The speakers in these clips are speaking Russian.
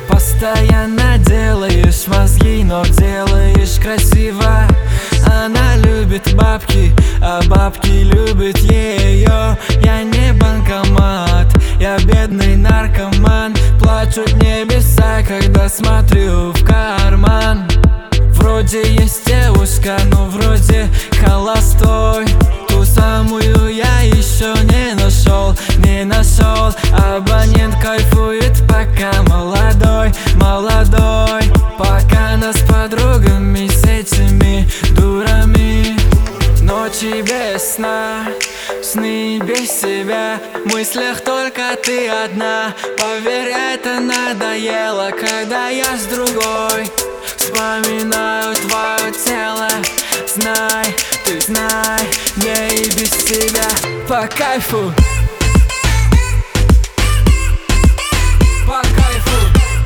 Постоянно делаешь мозги, но делаешь красиво. Она любит бабки, а бабки любят ее. Я не банкомат, я бедный наркоман. Плачут небеса, когда смотрю в карман. Вроде есть девушка, но вроде холостой. Ту самую я еще не нашел, не нашел. Абонент кайфует, пока молодой, молодой. Пока нас с подругами, с этими дурами. Ночи без сна, сны без себя, в мыслях только ты одна. Поверь, это надоело, когда я с другой. Вспоминаю твое тело, знай, ты знай, мне и без тебя по кайфу. По кайфу.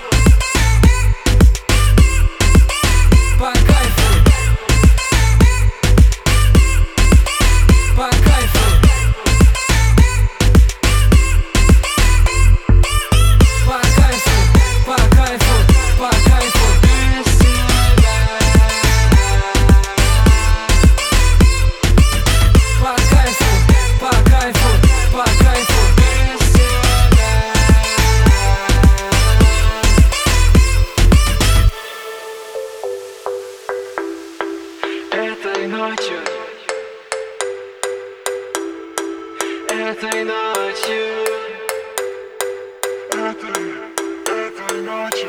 По кайфу. По кайфу. По кайфу. По кайфу. По кайфу. По кайфу. По кайфу. По кайфу. Этой ночью, этой ночью, этой ночью,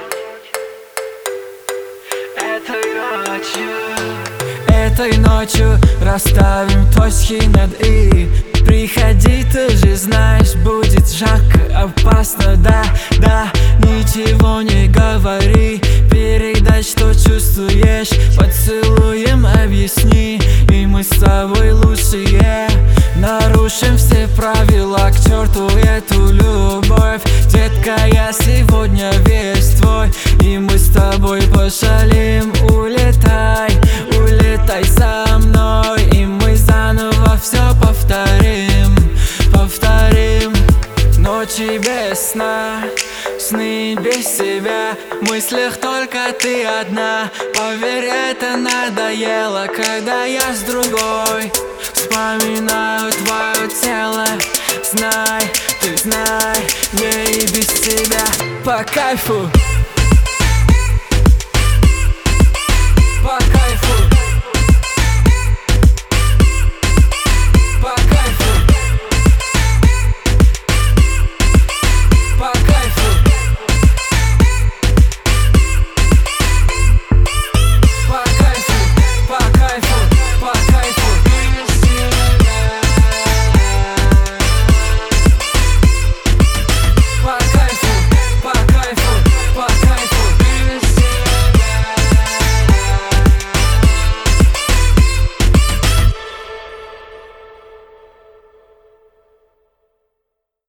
этой ночью, этой ночью расставим точки над «и». Приходи, ты же знаешь, будет жарко, опасно, да, да. Ничего не говори, передай, что чувствуешь. Поцелуем объясни, и мы с тобой лучшие. Нарушим все правила, к черту эту любовь. Детка, я сегодня весь твой, и мы с тобой пошалим. Улетай, улетай со мной, и мы заново все повторим, повторим. Ночи без сна, сны без себя, в мыслях только ты одна. Поверь, это надоело, когда я с другой. Вспоминаю твое тело, знай, ты знай, мне и без тебя по кайфу.